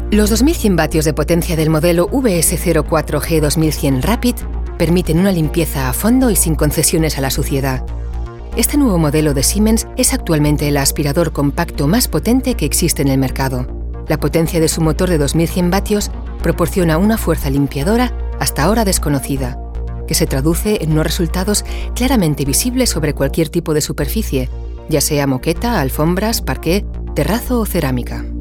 Los 2100 vatios de potencia del modelo VS04G 2100 Rapid permiten una limpieza a fondo y sin concesiones a la suciedad. Este nuevo modelo de Siemens es actualmente el aspirador compacto más potente que existe en el mercado. La potencia de su motor de 2100 vatios proporciona una fuerza limpiadora hasta ahora desconocida, que se traduce en unos resultados claramente visibles sobre cualquier tipo de superficie, ya sea moqueta, alfombras, parqué, terrazo o cerámica.